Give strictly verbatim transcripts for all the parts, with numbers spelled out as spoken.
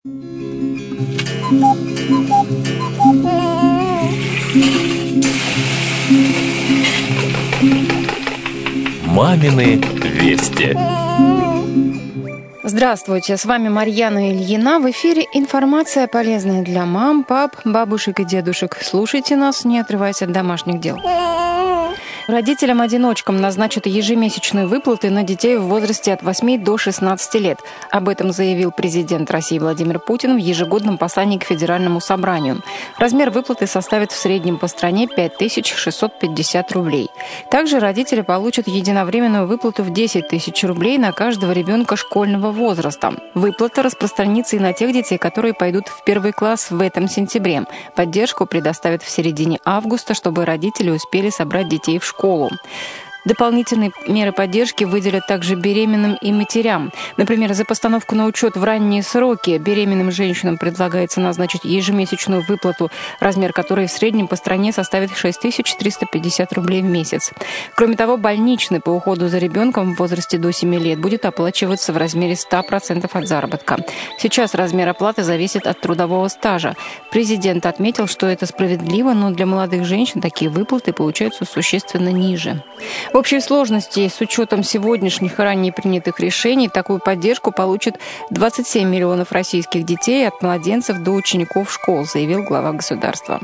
Мамины вести. Здравствуйте, с вами Марьяна Ильина. В эфире информация, полезная для мам, пап, бабушек и дедушек. Слушайте нас, не отрываясь от домашних дел. Родителям-одиночкам назначат ежемесячные выплаты на детей в возрасте от восьми до шестнадцати лет. Об этом заявил президент России Владимир Путин в ежегодном послании к Федеральному собранию. Размер выплаты составит в среднем по стране пять тысяч шестьсот пятьдесят рублей. Также родители получат единовременную выплату в десять тысяч рублей на каждого ребенка школьного возраста. Выплата распространится и на тех детей, которые пойдут в первый класс в этом сентябре. Поддержку предоставят в середине августа, чтобы родители успели собрать детей в школу. школу. Дополнительные меры поддержки выделят также беременным и матерям. Например, за постановку на учет в ранние сроки беременным женщинам предлагается назначить ежемесячную выплату, размер которой в среднем по стране составит шесть тысяч триста пятьдесят рублей в месяц. Кроме того, больничный по уходу за ребенком в возрасте до семи лет будет оплачиваться в размере ста процентов от заработка. Сейчас размер оплаты зависит от трудового стажа. Президент отметил, что это справедливо, но для молодых женщин такие выплаты получаются существенно ниже. В общей сложности, с учетом сегодняшних и ранее принятых решений, такую поддержку получат двадцать семь миллионов российских детей от младенцев до учеников школ, заявил глава государства.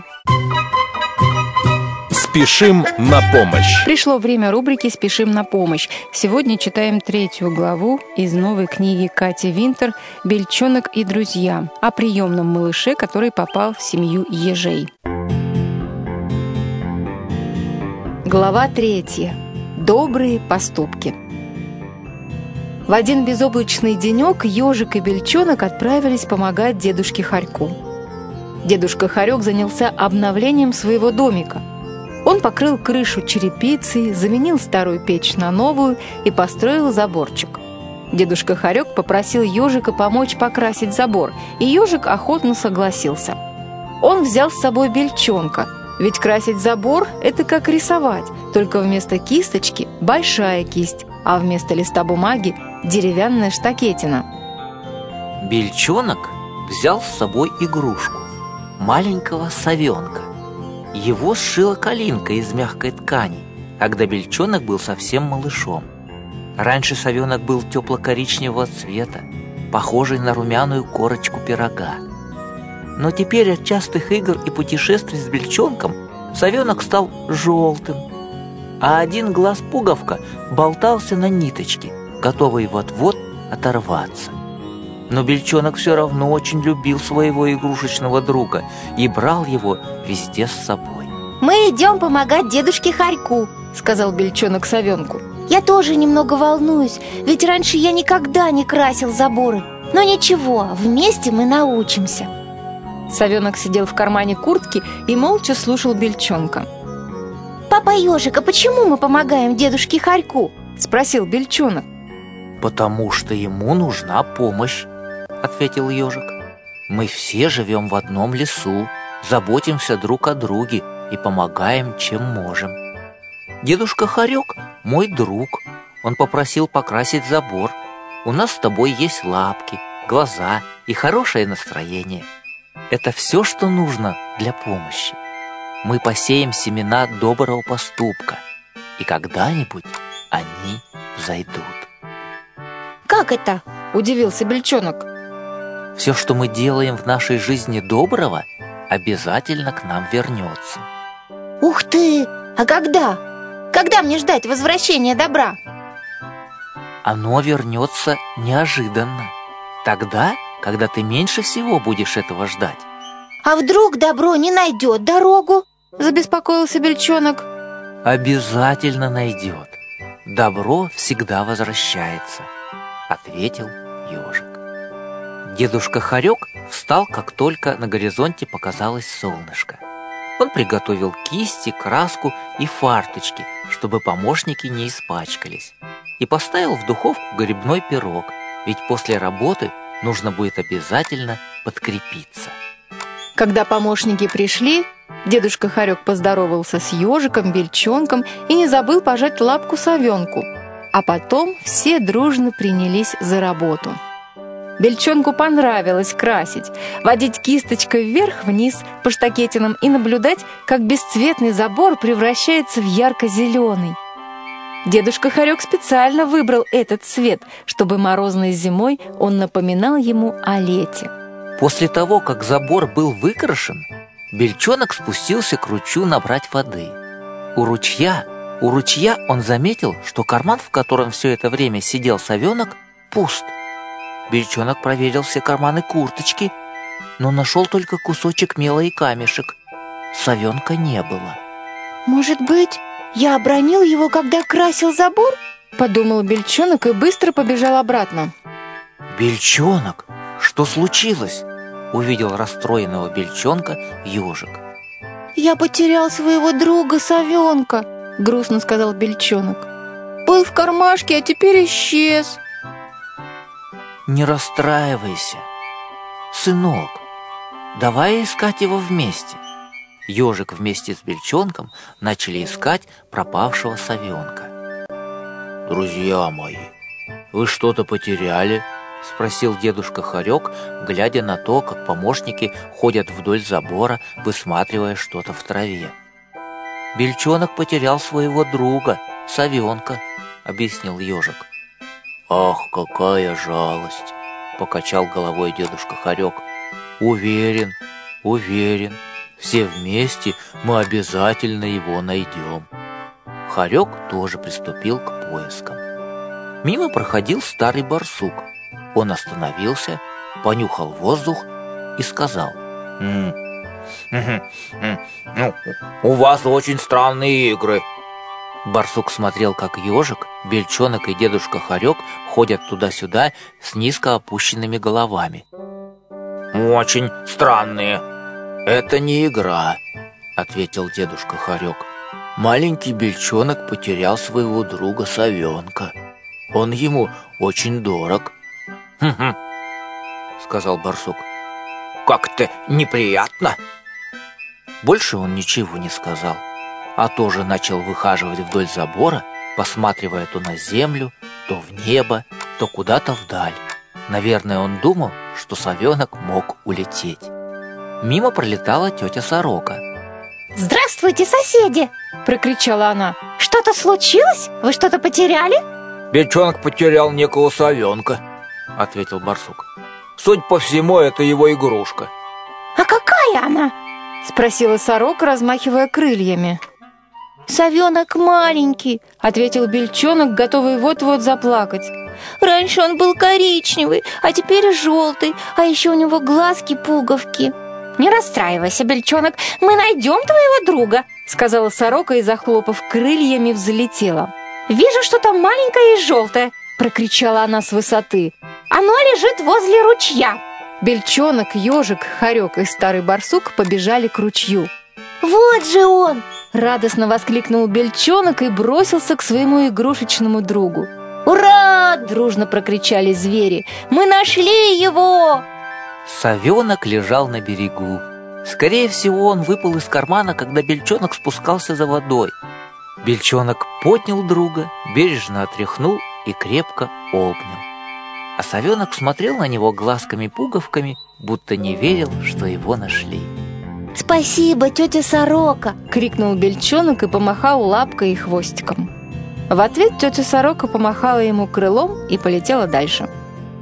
Спешим на помощь. Пришло время рубрики «Спешим на помощь». Сегодня читаем третью главу из новой книги Кати Винтер «Бельчонок и друзья» о приемном малыше, который попал в семью ежей. Глава третья. Добрые поступки. В один безоблачный денек ежик и бельчонок отправились помогать дедушке Хорьку. Дедушка Хорек занялся обновлением своего домика. Он покрыл крышу черепицей, заменил старую печь на новую и построил заборчик. Дедушка Хорек попросил ежика помочь покрасить забор, и ежик охотно согласился. Он взял с собой бельчонка, ведь красить забор – это как рисовать, только вместо кисточки – большая кисть, а вместо листа бумаги – деревянная штакетина. Бельчонок взял с собой игрушку – маленького совенка. Его сшила Калинка из мягкой ткани, когда бельчонок был совсем малышом. Раньше совенок был тепло-коричневого цвета, похожий на румяную корочку пирога. Но теперь от частых игр и путешествий с бельчонком совенок стал желтым, а один глаз-пуговка болтался на ниточке, готовый вот-вот оторваться. Но бельчонок все равно очень любил своего игрушечного друга и брал его везде с собой. «Мы идем помогать дедушке Хорьку», — сказал бельчонок совенку. «Я тоже немного волнуюсь, ведь раньше я никогда не красил заборы. Но ничего, вместе мы научимся». Совенок сидел в кармане куртки и молча слушал бельчонка. «Папа ежик, а почему мы помогаем дедушке Хорьку?» — спросил бельчонок. «Потому что ему нужна помощь», — ответил ежик. «Мы все живем в одном лесу, заботимся друг о друге и помогаем, чем можем. Дедушка Хорек — мой друг. Он попросил покрасить забор. У нас с тобой есть лапки, глаза и хорошее настроение. Это все, что нужно для помощи. Мы посеем семена доброго поступка, и когда-нибудь они взойдут». «Как это?» – удивился бельчонок. «Все, что мы делаем в нашей жизни доброго, обязательно к нам вернется». «Ух ты! А когда? Когда мне ждать возвращения добра?» «Оно вернется неожиданно. Тогда, когда ты меньше всего будешь этого ждать». «А вдруг добро не найдет дорогу?» – забеспокоился бельчонок. «Обязательно найдет. Добро всегда возвращается», – ответил ежик. Дедушка Хорек встал, как только на горизонте показалось солнышко. Он приготовил кисти, краску и фарточки, чтобы помощники не испачкались, и поставил в духовку грибной пирог, ведь после работы нужно будет обязательно подкрепиться. Когда помощники пришли, дедушка Хорек поздоровался с ежиком, бельчонком и не забыл пожать лапку совенку. А потом все дружно принялись за работу. Бельчонку понравилось красить, водить кисточкой вверх-вниз по штакетинам и наблюдать, как бесцветный забор превращается в ярко-зеленый. Дедушка Хорек специально выбрал этот цвет, чтобы морозной зимой он напоминал ему о лете. После того, как забор был выкрашен, Бельчонок спустился к ручью набрать воды. У ручья, у ручья он заметил, что карман, в котором все это время сидел совенок, пуст. Бельчонок проверил все карманы курточки, но нашел только кусочек мела и камешек. Совенка не было. «Может быть, я обронил его, когда красил забор?» — подумал Бельчонок и быстро побежал обратно. «Бельчонок, что случилось?» — увидел расстроенного Бельчонка ежик. «Я потерял своего друга совенка», — грустно сказал Бельчонок. «Был в кармашке, а теперь исчез». «Не расстраивайся, сынок, давай искать его вместе». Ежик вместе с Бельчонком начали искать пропавшего совенка. «Друзья мои, вы что-то потеряли?» — спросил дедушка Хорек, глядя на то, как помощники ходят вдоль забора, высматривая что-то в траве. «Бельчонок потерял своего друга, совенка», — объяснил ежик. «Ах, какая жалость!» — покачал головой дедушка Хорек. «Уверен, уверен, все вместе мы обязательно его найдем». Хорек тоже приступил к поискам. Мимо проходил старый барсук. Он остановился, понюхал воздух и сказал: «М -м -м -м, у вас очень странные игры». Барсук смотрел, как ежик, Бельчонок и дедушка Хорек ходят туда-сюда с низко опущенными головами. «Очень странные. Это не игра», — ответил дедушка Хорек. «Маленький Бельчонок потерял своего друга совенка. Он ему очень дорог». «Хм-хм», — сказал барсук. «Как-то неприятно». Больше он ничего не сказал, а тоже начал выхаживать вдоль забора, посматривая то на землю, то в небо, то куда-то вдаль. Наверное, он думал, что совенок мог улететь. Мимо пролетала тетя Сорока. «Здравствуйте, соседи!» — прокричала она. «Что-то случилось? Вы что-то потеряли?» «Бельчонок потерял некого совенка», — ответил барсук. «Судя по всему, это его игрушка». «А какая она?» — спросила сорока, размахивая крыльями. «Совенок маленький», — ответил Бельчонок, готовый вот-вот заплакать. «Раньше он был коричневый, а теперь желтый, а еще у него глазки-пуговки». «Не расстраивайся, Бельчонок, мы найдем твоего друга», — сказала сорока и, захлопав крыльями, взлетела. «Вижу, что там маленькое и желтое», — прокричала она с высоты. «Оно лежит возле ручья». Бельчонок, ежик, Хорек и старый барсук побежали к ручью. «Вот же он!» — радостно воскликнул Бельчонок и бросился к своему игрушечному другу. «Ура!» — дружно прокричали звери. «Мы нашли его!» Совенок лежал на берегу. Скорее всего, он выпал из кармана, когда Бельчонок спускался за водой. Бельчонок поднял друга, бережно отряхнул и крепко обнял. А совенок смотрел на него глазками-пуговками, будто не верил, что его нашли. «Спасибо, тетя Сорока!» — крикнул Бельчонок и помахал лапкой и хвостиком. В ответ тетя Сорока помахала ему крылом и полетела дальше.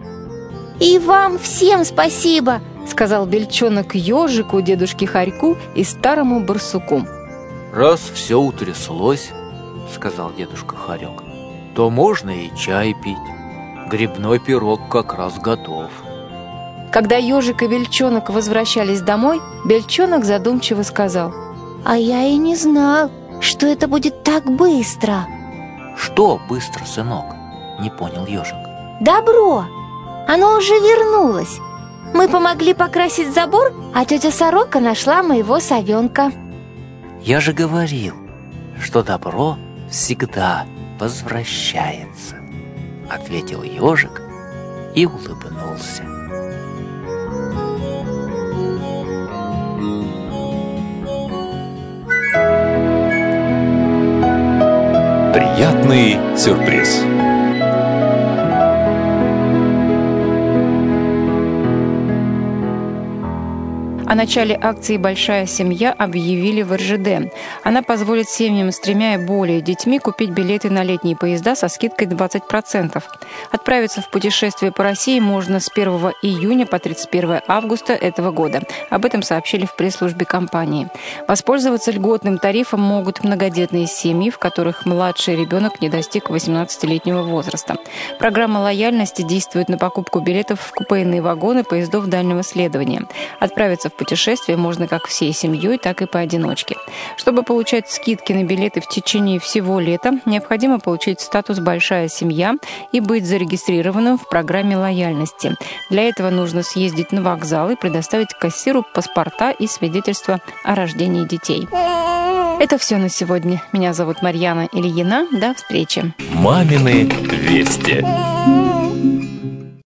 «И вам всем спасибо!» — сказал Бельчонок ежику, дедушке Хорьку и старому барсуку. «Раз все утряслось, — сказал дедушка Хорек, — то можно и чай пить. Грибной пирог как раз готов». Когда ежик и Бельчонок возвращались домой, Бельчонок задумчиво сказал: «А я и не знал, что это будет так быстро». «Что быстро, сынок?» — не понял ежик. «Добро! Оно уже вернулось. Мы помогли покрасить забор, а тетя Сорока нашла моего совенка». «Я же говорил, что добро всегда возвращается», — ответил ежик и улыбнулся. Приятный сюрприз. О начале акции «Большая семья» объявили в эр жэ дэ. Она позволит семьям с тремя и более детьми купить билеты на летние поезда со скидкой двадцать процентов. Отправиться в путешествие по России можно с первого июня по тридцать первое августа этого года. Об этом сообщили в пресс-службе компании. Воспользоваться льготным тарифом могут многодетные семьи, в которых младший ребенок не достиг восемнадцатилетнего возраста. Программа лояльности действует на покупку билетов в купейные вагоны поездов дальнего следования. Отправиться в путешествие можно как всей семьей, так и поодиночке. Чтобы получать скидки на билеты в течение всего лета, необходимо получить статус «Большая семья» и быть зарегистрированным в программе лояльности. Для этого нужно съездить на вокзал и предоставить кассиру паспорта и свидетельство о рождении детей. Это все на сегодня. Меня зовут Марьяна Ильина. До встречи. «Мамины вести».